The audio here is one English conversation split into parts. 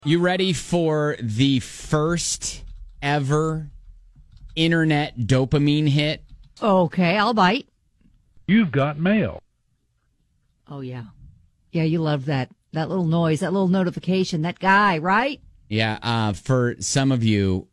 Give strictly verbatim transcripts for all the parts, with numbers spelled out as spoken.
You ready for the first ever internet dopamine hit? Okay, I'll bite. You've got mail. Oh, yeah. Yeah, you love that. That little noise, that little notification, that guy, right? Yeah, uh, for some of you,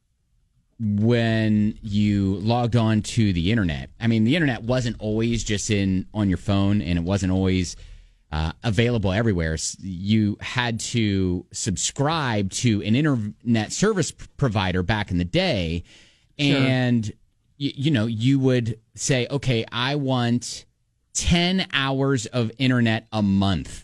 when you logged on to the internet, I mean, the internet wasn't always just in on your phone, and it wasn't always uh, available everywhere. You had to subscribe to an internet service provider back in the day, Sure. and you, you know, you would say, okay, I want ten hours of internet a month.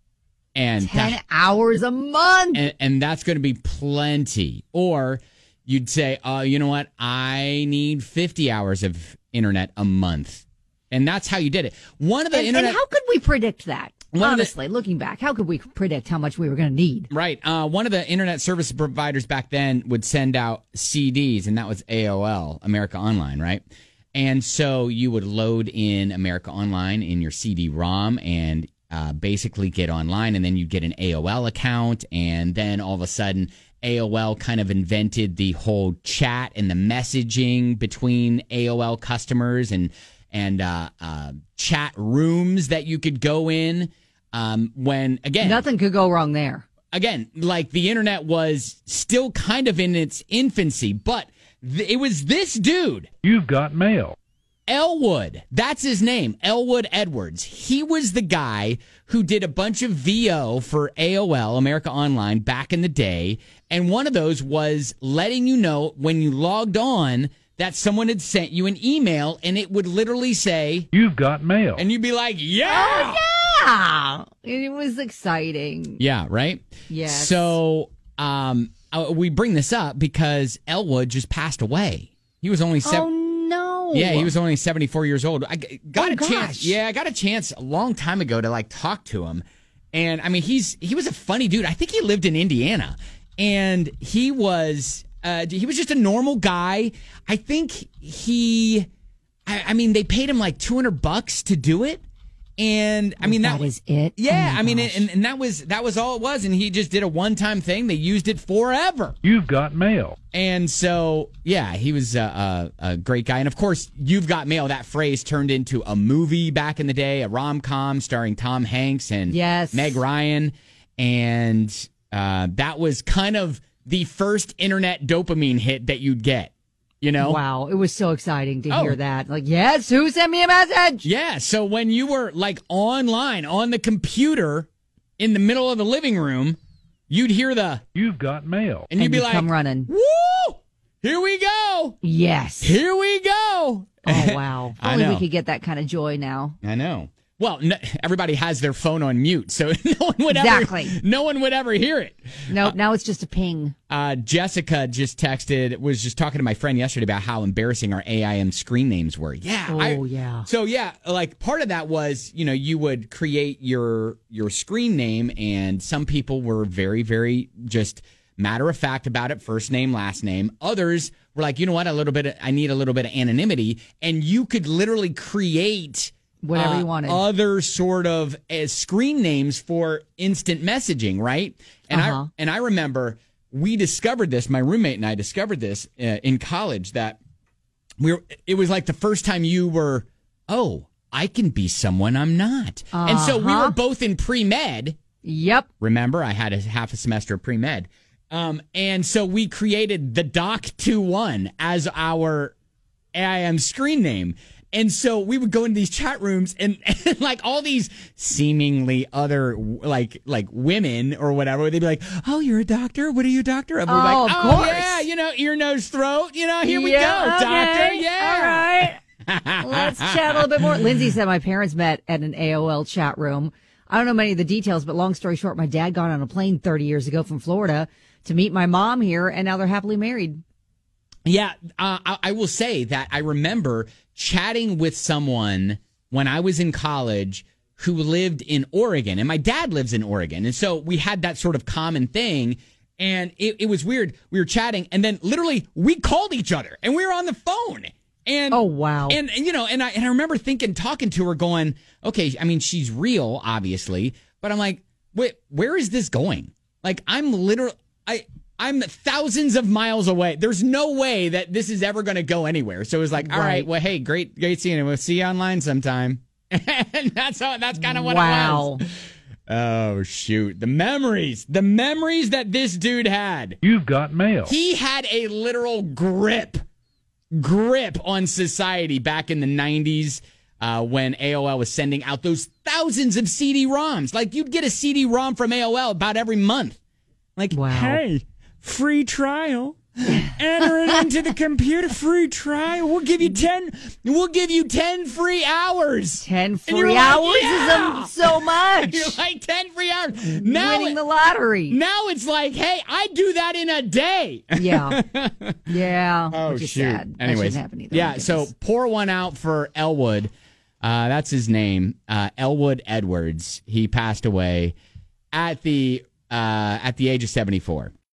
And Ten that, hours a month. and, and that's going to be plenty. Or you'd say, oh, you know what? I need fifty hours of internet a month. And that's how you did it. One of the and, internet. and how could we predict that? One of the- Honestly, looking back, how could we predict how much we were going to need? Right. Uh, one of the internet service providers back then would send out C Ds, and that was A O L, America Online, right? And so you would load in America Online in your C D ROM and uh, basically get online, and then you get an A O L account, and then all of a sudden A O L kind of invented the whole chat and the messaging between A O L customers and and uh, uh, chat rooms that you could go in. Um, when again, Nothing could go wrong there. again, like the internet was still kind of in its infancy, but th- it was this dude, You've got mail. Elwood. That's his name, Elwood Edwards. He was the guy who did a bunch of V O for A O L, America Online, back in the day. And one of those was letting you know when you logged on that someone had sent you an email, and it would literally say, You've got mail. and you'd be like, yeah. Yeah, it was exciting. Yeah, right? Yes. So um, uh, we bring this up because Elwood just passed away. He was only Oh, seven. no. Yeah, he was only seventy-four years old. I g- got Oh, a gosh. chance. Yeah, I got a chance a long time ago to like talk to him. And I mean, he's he was a funny dude. I think he lived in Indiana, and he was uh, he was just a normal guy. I think he, I, I mean, they paid him like two hundred bucks to do it. And I mean, that, that is it? Yeah, Oh, my I mean, gosh. and, and that was that was all it was. And he just did a one time thing. They used it forever. You've got mail. And so, yeah, he was a, a, a great guy. And of course, You've Got Mail, that phrase turned into a movie back in the day, a rom-com starring Tom Hanks and Yes. Meg Ryan. And uh, that was kind of the first internet dopamine hit that you'd get, you know? Wow, it was so exciting to Oh. hear that. Like, yes, who sent me a message? Yeah, so when you were like online on the computer in the middle of the living room, you'd hear the, You've got mail. and you'd And be you'd like, come running. woo! Here we go! Yes. Here we go! Oh, wow. If I only we know. could get that kind of joy now. I know. Well, no, everybody has their phone on mute, so no one would Exactly. ever, no one would ever hear it. Nope, now it's just a ping. Uh, Jessica just texted, was just talking to my friend yesterday about how embarrassing our A I M screen names were. Yeah. Oh, I- yeah. So yeah, like part of that was, you know, you would create your your screen name, and some people were very, very just matter of fact about it, first name, last name. Others were like, you know what, a little bit, of, I need a little bit of anonymity, and you could literally create Whatever uh, you wanted. other sort of uh, screen names for instant messaging, right? And Uh-huh. I and I remember we discovered this. My roommate and I discovered this uh, in college, that we were. It was like the first time you were. Oh, I can be someone I'm not, and so we Uh-huh. were both in pre med. Yep. Remember, I had a half a semester of pre med, um, and so we created the Doc two one as our A I M screen name. And so we would go into these chat rooms, and, and like all these seemingly other like like women or whatever, they'd be like, "Oh, you're a doctor? What are you a doctor of?" We're Oh, like, of "Oh, course. yeah, you know, ear, nose, throat. You know, here we Yeah, go, okay. doctor. Yeah, All right. Let's chat a little bit more. Lindsay said my parents met at an A O L chat room. I don't know many of the details, but long story short, my dad got on a plane thirty years ago from Florida to meet my mom here, and now they're happily married. Yeah, uh, I, I will say that I remember chatting with someone when I was in college who lived in Oregon, and my dad lives in Oregon. And so we had that sort of common thing, and it, it was weird. We were chatting, and then literally we called each other, and we were on the phone. And Oh, wow. And, and you know, and I and I remember thinking, talking to her, going, okay, I mean, she's real, obviously, but I'm like, wait, where is this going? Like, I'm literally, I I'm thousands of miles away. There's no way that this is ever going to go anywhere. So it was like, all right, Right. well, hey, great, great seeing you. We'll see you online sometime. And that's how. That's kind of what Wow. it was. Oh shoot, the memories, the memories that this dude had. You've got mail. He had a literal grip, grip on society back in the nineties. Uh, when A O L was sending out those thousands of C D ROMs. Like, you'd get a C D ROM from A O L about every month. Like, Wow. hey, free trial. Enter it into the computer. Free trial. We'll give you ten. We'll give you ten free hours. Ten And free you're like, hours yeah! is um, so much. You're like ten free hours. Now, Winning it- the lottery. now it's like, hey, I do that in a day. Yeah. Yeah. Oh, which is shoot. sad. That Anyways, shouldn't happen either. yeah, My so goodness. pour one out for Elwood. Uh, that's his name, uh, Elwood Edwards. He passed away at the uh, at the age of seventy-four.